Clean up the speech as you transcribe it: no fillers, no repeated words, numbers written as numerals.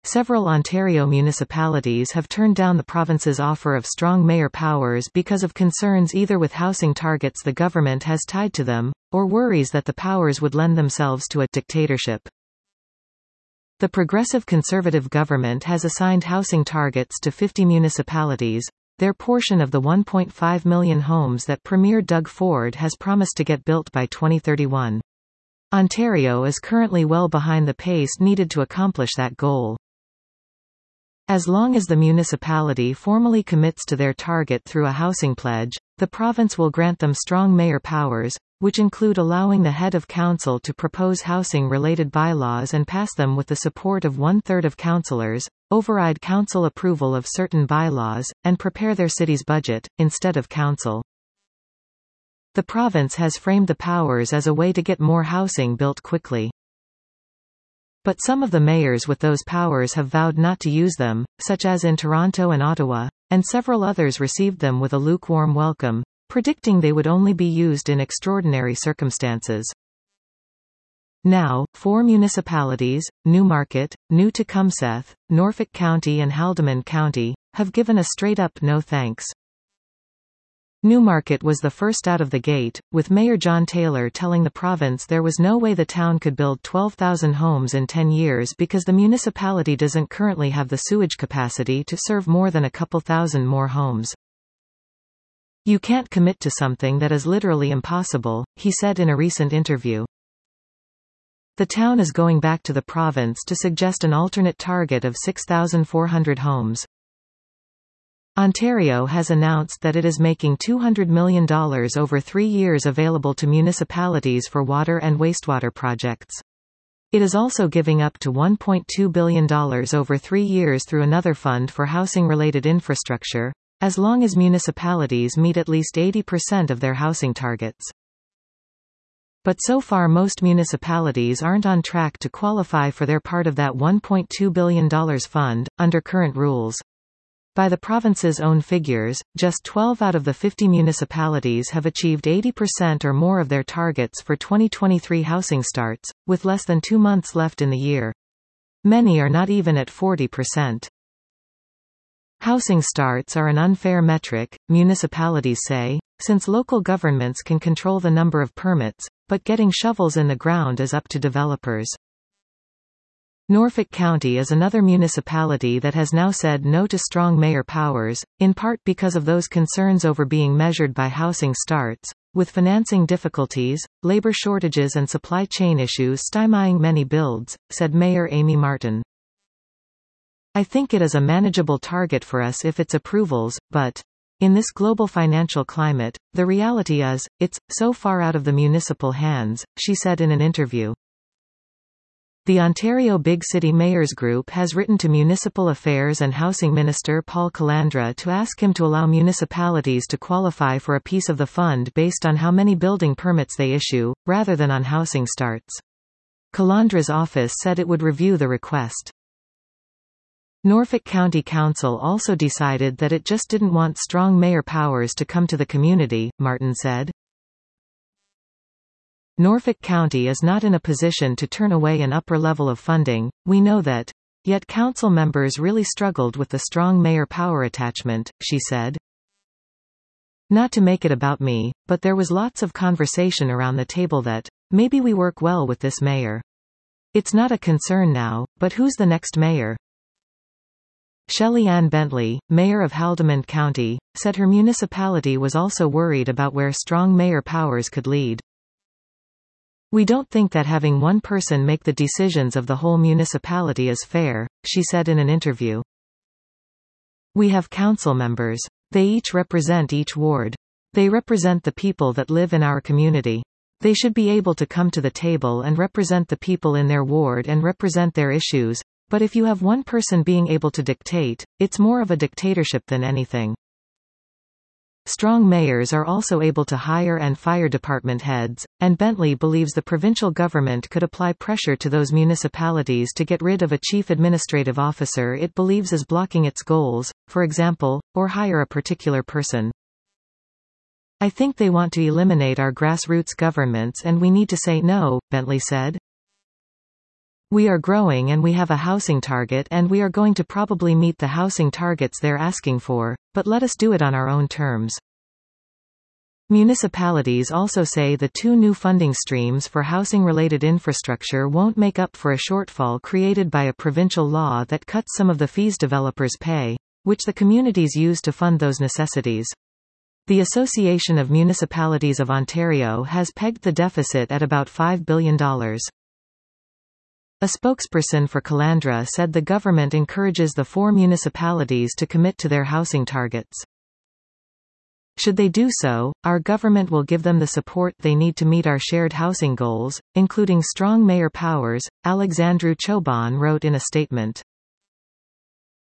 Several Ontario municipalities have turned down the province's offer of strong mayor powers because of concerns either with housing targets the government has tied to them, or worries that the powers would lend themselves to a dictatorship. The Progressive Conservative government has assigned housing targets to 50 municipalities, their portion of the 1.5 million homes that Premier Doug Ford has promised to get built by 2031. Ontario is currently well behind the pace needed to accomplish that goal. As long as the municipality formally commits to their target through a housing pledge, the province will grant them strong mayor powers, which include allowing the head of council to propose housing-related bylaws and pass them with the support of one-third of councillors, override council approval of certain bylaws, and prepare their city's budget, instead of council. The province has framed the powers as a way to get more housing built quickly. But some of the mayors with those powers have vowed not to use them, such as in Toronto and Ottawa, and several others received them with a lukewarm welcome, predicting they would only be used in extraordinary circumstances. Now, 4 municipalities, Newmarket, New Tecumseth, Norfolk County and Haldimand County, have given a straight-up no thanks. Newmarket was the first out of the gate, with Mayor John Taylor telling the province there was no way the town could build 12,000 homes in 10 years because the municipality doesn't currently have the sewage capacity to serve more than a couple thousand more homes. "You can't commit to something that is literally impossible," he said in a recent interview. The town is going back to the province to suggest an alternate target of 6,400 homes. Ontario has announced that it is making $200 million over 3 years available to municipalities for water and wastewater projects. It is also giving up to $1.2 billion over 3 years through another fund for housing-related infrastructure, as long as municipalities meet at least 80% of their housing targets. But so far most municipalities aren't on track to qualify for their part of that $1.2 billion fund, under current rules. By the province's own figures, just 12 out of the 50 municipalities have achieved 80% or more of their targets for 2023 housing starts, with less than 2 months left in the year. Many are not even at 40%. Housing starts are an unfair metric, municipalities say, since local governments can control the number of permits, but getting shovels in the ground is up to developers. Norfolk County is another municipality that has now said no to strong mayor powers, in part because of those concerns over being measured by housing starts, with financing difficulties, labor shortages and supply chain issues stymieing many builds, said Mayor Amy Martin. "I think it is a manageable target for us if it's approvals, but in this global financial climate, the reality is, it's so far out of the municipal hands," she said in an interview. The Ontario Big City Mayors Group has written to Municipal Affairs and Housing Minister Paul Calandra to ask him to allow municipalities to qualify for a piece of the fund based on how many building permits they issue, rather than on housing starts. Calandra's office said it would review the request. Norfolk County Council also decided that it just didn't want strong mayor powers to come to the community, Martin said. "Norfolk County is not in a position to turn away an upper level of funding, we know that. Yet council members really struggled with the strong mayor power attachment," she said. "Not to make it about me, but there was lots of conversation around the table that, maybe we work well with this mayor. It's not a concern now, but who's the next mayor?" Shelley Ann Bentley, mayor of Haldimand County, said her municipality was also worried about where strong mayor powers could lead. "We don't think that having one person make the decisions of the whole municipality is fair," she said in an interview. "We have council members. They each represent each ward. They represent the people that live in our community. They should be able to come to the table and represent the people in their ward and represent their issues, but if you have one person being able to dictate, it's more of a dictatorship than anything." Strong mayors are also able to hire and fire department heads, and Bentley believes the provincial government could apply pressure to those municipalities to get rid of a chief administrative officer it believes is blocking its goals, for example, or hire a particular person. "I think they want to eliminate our grassroots governments and we need to say no," Bentley said. We are growing and we have a housing target and we are going to probably meet the housing targets they're asking for, but let us do it on our own terms. Municipalities also say the 2 new funding streams for housing-related infrastructure won't make up for a shortfall created by a provincial law that cuts some of the fees developers pay, which the communities use to fund those necessities. The Association of Municipalities of Ontario has pegged the deficit at about $5 billion. A spokesperson for Calandra said the government encourages the 4 municipalities to commit to their housing targets. Should they do so, our government will give them the support they need to meet our shared housing goals, including strong mayor powers, Alexandru Choban wrote in a statement.